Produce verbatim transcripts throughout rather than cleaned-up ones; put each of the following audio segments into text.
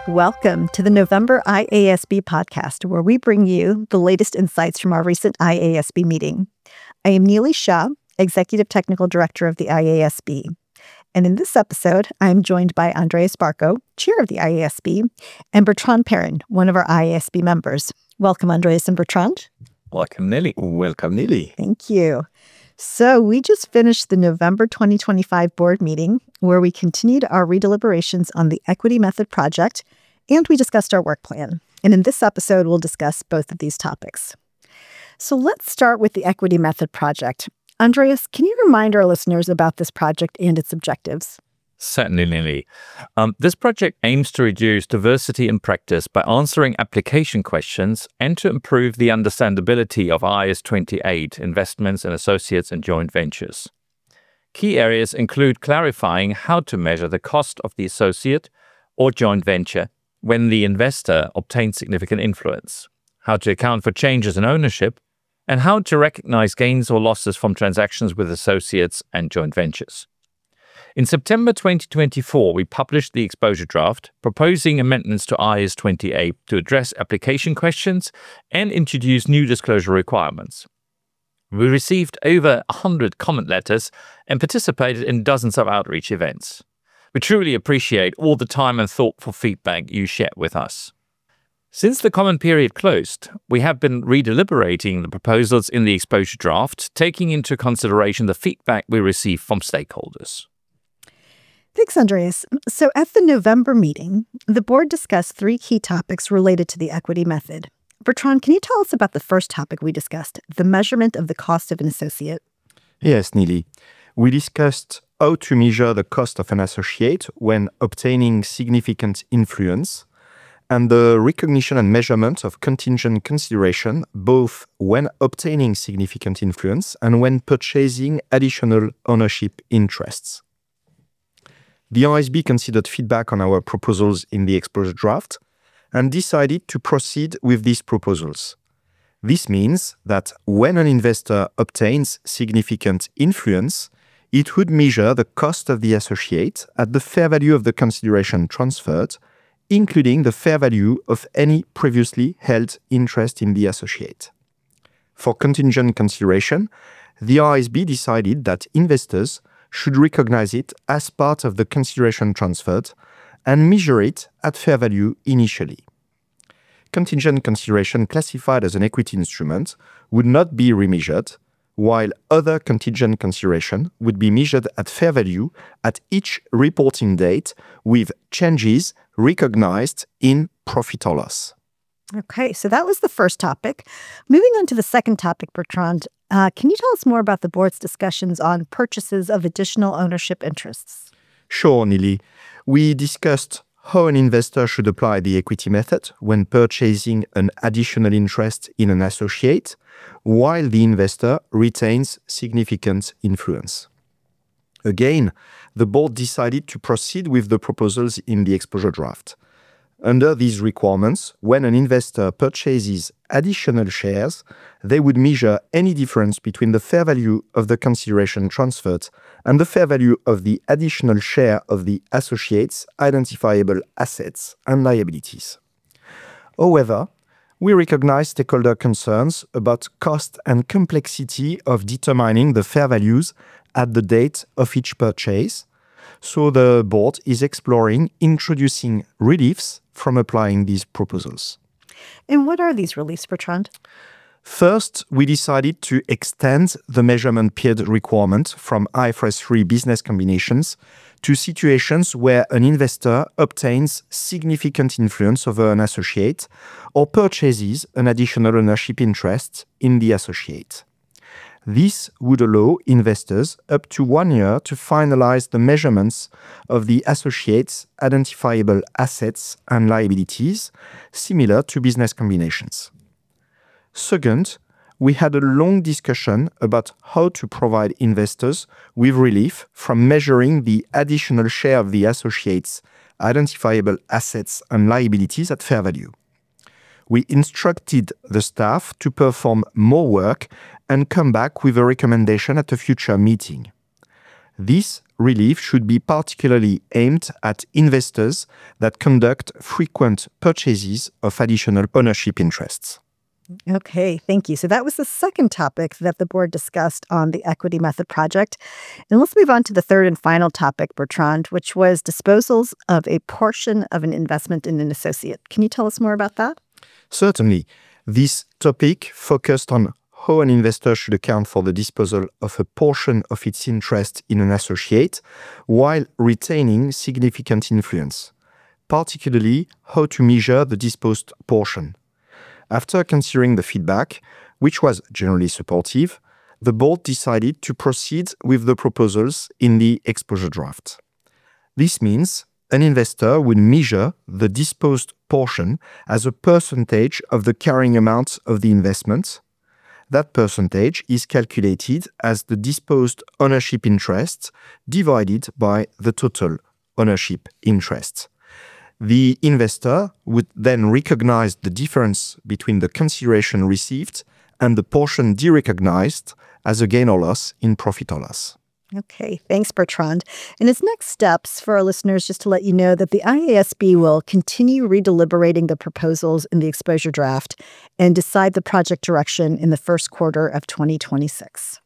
Welcome to the November I A S B podcast, where we bring you the latest insights from our recent I A S B meeting. I am Neely Shah, Executive Technical Director of the I A S B. And in this episode, I am joined by Andreas Barco, Chair of the I A S B, and Bertrand Perrin, one of our I A S B members. Welcome, Andreas and Bertrand. Welcome, Neely. Welcome, Neely. Thank you. So we just finished the November twenty twenty-five board meeting, where we continued our redeliberations on the equity method project, and we discussed our work plan. And in this episode, we'll discuss both of these topics. So let's start with the equity method project. Andreas, can you remind our listeners about this project and its objectives? Certainly, Neely. Um, this project aims to reduce diversity in practice by answering application questions and to improve the understandability of I A S twenty-eight, investments in associates and joint ventures. Key areas include clarifying how to measure the cost of the associate or joint venture when the investor obtains significant influence, how to account for changes in ownership, and how to recognize gains or losses from transactions with associates and joint ventures. In September twenty twenty-four, we published the exposure draft, proposing amendments to I A S twenty-eight to address application questions and introduce new disclosure requirements. We received over one hundred comment letters and participated in dozens of outreach events. We truly appreciate all the time and thoughtful feedback you share with us. Since the comment period closed, we have been redeliberating the proposals in the exposure draft, taking into consideration the feedback we received from stakeholders. Thanks, Andreas. So at the November meeting, the board discussed three key topics related to the equity method. Bertrand, can you tell us about the first topic we discussed, the measurement of the cost of an associate? Yes, Neely. We discussed how to measure the cost of an associate when obtaining significant influence, and the recognition and measurement of contingent consideration, both when obtaining significant influence and when purchasing additional ownership interests. The I A S B considered feedback on our proposals in the exposure draft and decided to proceed with these proposals. This means that when an investor obtains significant influence, it would measure the cost of the associate at the fair value of the consideration transferred, including the fair value of any previously held interest in the associate. For contingent consideration, the I A S B decided that investors should recognize it as part of the consideration transferred and measure it at fair value initially. Contingent consideration classified as an equity instrument would not be remeasured, while other contingent consideration would be measured at fair value at each reporting date with changes recognized in profit or loss. Okay, so that was the first topic. Moving on to the second topic, Bertrand, uh, can you tell us more about the board's discussions on purchases of additional ownership interests? Sure, Neely. We discussed how an investor should apply the equity method when purchasing an additional interest in an associate, while the investor retains significant influence. Again, the board decided to proceed with the proposals in the exposure draft. Under these requirements, when an investor purchases additional shares, they would measure any difference between the fair value of the consideration transferred and the fair value of the additional share of the associate's identifiable assets and liabilities. However, we recognize stakeholder concerns about cost and complexity of determining the fair values at the date of each purchase, so the board is exploring introducing reliefs from applying these proposals. And what are these reliefs, Bertrand? First, we decided to extend the measurement period requirement from I F R S three business combinations to situations where an investor obtains significant influence over an associate or purchases an additional ownership interest in the associate. This would allow investors up to one year to finalize the measurements of the associate's identifiable assets and liabilities, similar to business combinations. Second, we had a long discussion about how to provide investors with relief from measuring the additional share of the associate's identifiable assets and liabilities at fair value. We instructed the staff to perform more work and come back with a recommendation at a future meeting. This relief should be particularly aimed at investors that conduct frequent purchases of additional ownership interests. Okay, thank you. So that was the second topic that the board discussed on the equity method project. And let's move on to the third and final topic, Bertrand, which was disposals of a portion of an investment in an associate. Can you tell us more about that? Certainly. This topic focused on how an investor should account for the disposal of a portion of its interest in an associate while retaining significant influence, particularly how to measure the disposed portion. After considering the feedback, which was generally supportive, the board decided to proceed with the proposals in the exposure draft. This means an investor would measure the disposed portion as a percentage of the carrying amount of the investment. That percentage is calculated as the disposed ownership interest divided by the total ownership interest. The investor would then recognize the difference between the consideration received and the portion derecognized as a gain or loss in profit or loss. Okay, thanks, Bertrand. And as next steps for our listeners, just to let you know that the I A S B will continue redeliberating the proposals in the exposure draft and decide the project direction in the first quarter of twenty twenty-six.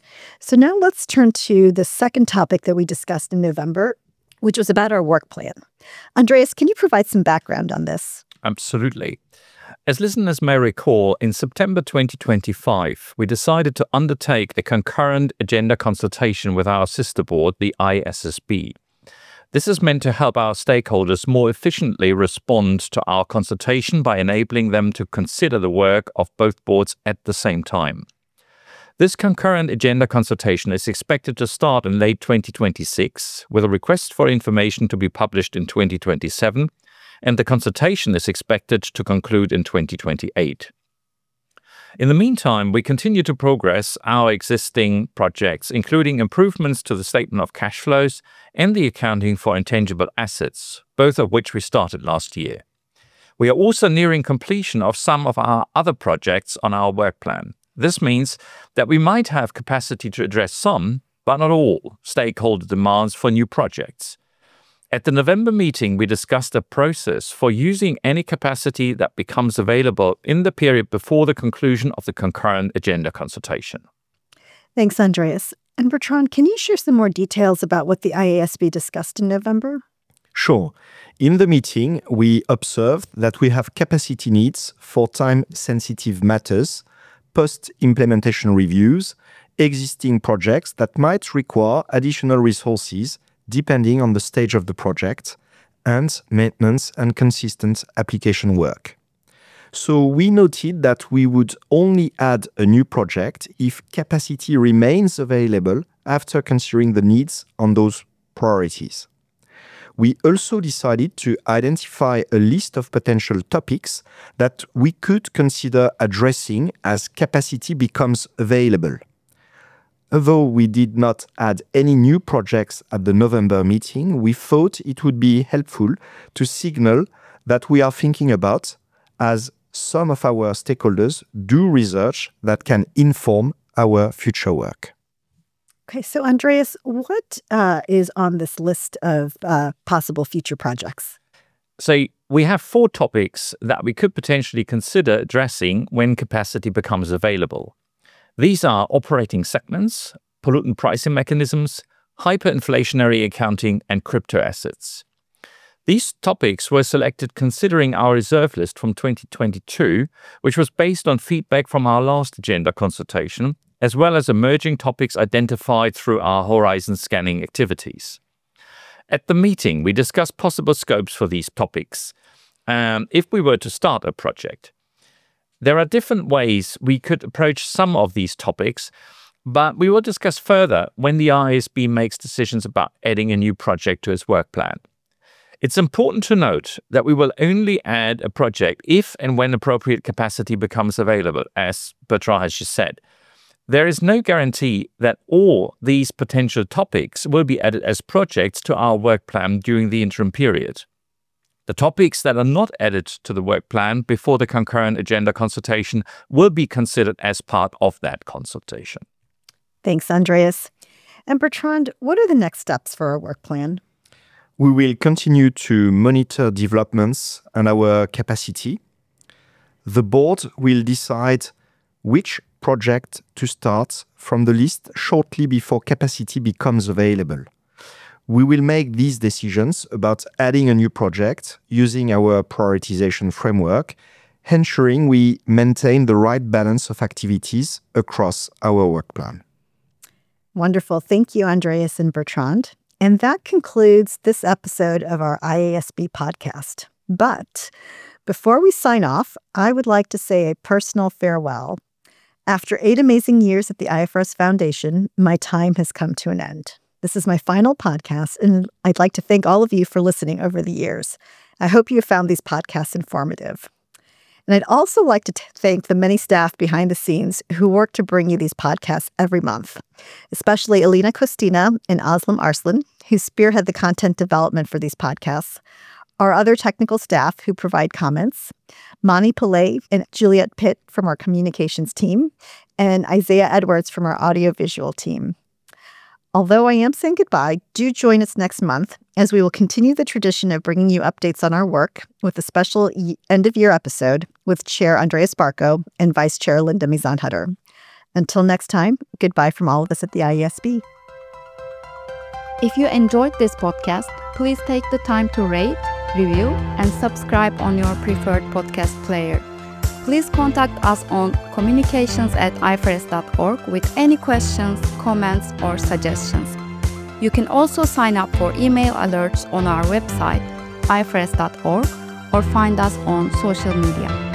So now let's turn to the second topic that we discussed in November, which was about our work plan. Andreas, can you provide some background on this? Absolutely. As listeners may recall, in September twenty twenty-five, we decided to undertake a concurrent agenda consultation with our sister board, the I S S B. This is meant to help our stakeholders more efficiently respond to our consultation by enabling them to consider the work of both boards at the same time. This concurrent agenda consultation is expected to start in late twenty twenty-six, with a request for information to be published in twenty twenty-seven, and the consultation is expected to conclude in twenty twenty-eight. In the meantime, we continue to progress our existing projects, including improvements to the statement of cash flows and the accounting for intangible assets, both of which we started last year. We are also nearing completion of some of our other projects on our work plan. This means that we might have capacity to address some, but not all, stakeholder demands for new projects. At the November meeting, we discussed a process for using any capacity that becomes available in the period before the conclusion of the concurrent agenda consultation. Thanks, Andreas. And Bertrand, can you share some more details about what the I A S B discussed in November? Sure. In the meeting, we observed that we have capacity needs for time-sensitive matters, post-implementation reviews, existing projects that might require additional resources depending on the stage of the project, and maintenance and consistent application work. So we noted that we would only add a new project if capacity remains available after considering the needs on those priorities. We also decided to identify a list of potential topics that we could consider addressing as capacity becomes available. Although we did not add any new projects at the November meeting, we thought it would be helpful to signal that we are thinking about, as some of our stakeholders do research that can inform our future work. Okay, so Andreas, what uh, is on this list of uh, possible future projects? So we have four topics that we could potentially consider addressing when capacity becomes available. These are operating segments, pollutant pricing mechanisms, hyperinflationary accounting, and crypto assets. These topics were selected considering our reserve list from twenty twenty-two, which was based on feedback from our last agenda consultation, as well as emerging topics identified through our horizon scanning activities. At the meeting, we discussed possible scopes for these topics um, if we were to start a project. There are different ways we could approach some of these topics, but we will discuss further when the I A S B makes decisions about adding a new project to its work plan. It's important to note that we will only add a project if and when appropriate capacity becomes available, as Bertrand has just said. There is no guarantee that all these potential topics will be added as projects to our work plan during the interim period. The topics that are not added to the work plan before the concurrent agenda consultation will be considered as part of that consultation. Thanks, Andreas. And Bertrand, what are the next steps for our work plan? We will continue to monitor developments and our capacity. The board will decide which project to start from the list shortly before capacity becomes available. We will make these decisions about adding a new project using our prioritization framework, ensuring we maintain the right balance of activities across our work plan. Wonderful. Thank you, Andreas and Bertrand. And that concludes this episode of our I A S B podcast. But before we sign off, I would like to say a personal farewell. After eight amazing years at the I F R S Foundation, my time has come to an end. This is my final podcast, and I'd like to thank all of you for listening over the years. I hope you have found these podcasts informative. And I'd also like to t- thank the many staff behind the scenes who work to bring you these podcasts every month, especially Elena Kostina and Aslam Arslan, who spearhead the content development for these podcasts, our other technical staff who provide comments, Mani Pillay and Juliet Pitt from our communications team, and Isaiah Edwards from our audiovisual team. Although I am saying goodbye, do join us next month as we will continue the tradition of bringing you updates on our work with a special e- end-of-year episode with Chair Andreas Barco and Vice Chair Linda Mizan-Hutter. Until next time, goodbye from all of us at the I A S B. If you enjoyed this podcast, please take the time to rate, review, and subscribe on your preferred podcast player. Please contact us on communications at I F R S dot org with any questions, comments, or suggestions. You can also sign up for email alerts on our website, I F R S dot org, or find us on social media.